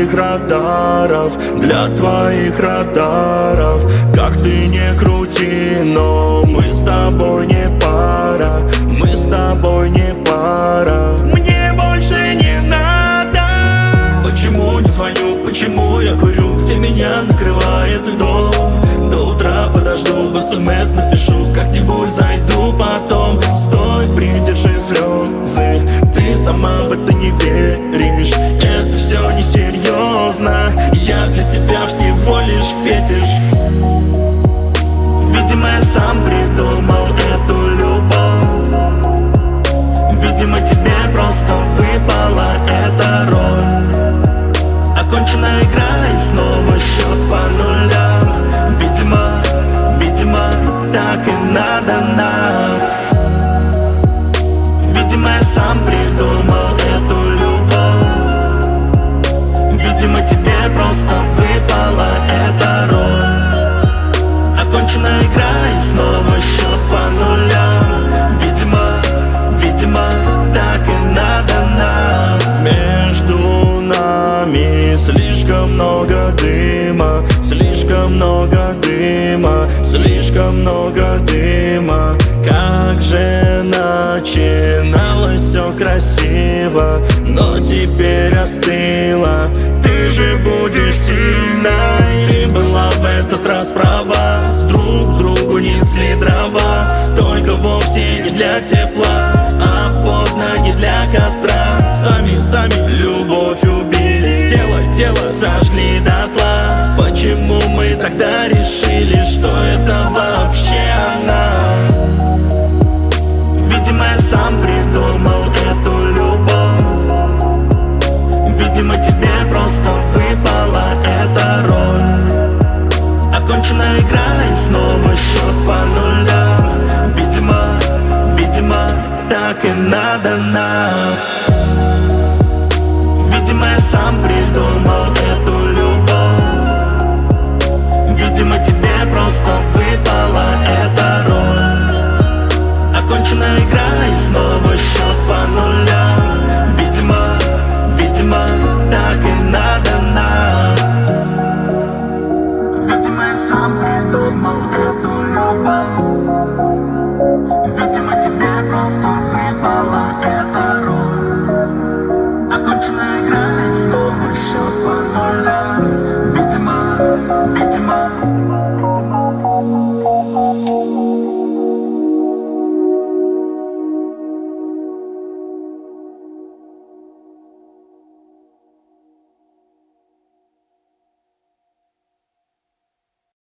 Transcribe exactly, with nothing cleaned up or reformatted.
твоих радаров, для твоих радаров. Как ты не крути, но мы с тобой не пара, мы с тобой не пара. Мне больше не надо. Почему не звоню, почему я курю, где меня накрывает льдом? До утра подожду, в смс напишу, как-нибудь зайду потом. Стой, придержи слезы, ты сама в это не веришь. Это все несерьезно, я для тебя всего лишь фетиш. Видимо, я сам придумал эту любовь. Видимо, тебе просто выпала эта роль. Оконченная игра и снова счет по нулям. Видимо, видимо, так и надо нам. Видимо, я сам придумал эту любовь. Видимо, тебе просто выпала эта роль. Оконченная игра и снова счет по нулям. Видимо, видимо, так и надо нам. Между нами слишком много дыма, слишком много дыма, слишком много дыма. Как же начиналось все красиво, но теперь остыло. Ты же будешь сильной. Ты была в этот раз права, друг другу несли дрова, только вовсе не для тепла, а под ноги для костра. Сами, сами любовь убили, тело, тело сожгли дотла. Почему мы тогда решили, что это вообще она? Видимо, я сам придумал эту любовь. Видимо, тебе просто выпала эта роль. Оконченная игра и снова счет по нулям. Видимо, видимо, так и надо нам. Видимо, я сам придумал эту любовь. Видимо, тебе просто выпала эта роль. Оконченная игра и снова счет по нулям. Видимо, видимо, так и надо нам. Видимо, я сам придумал эту любовь. Видимо, тебе просто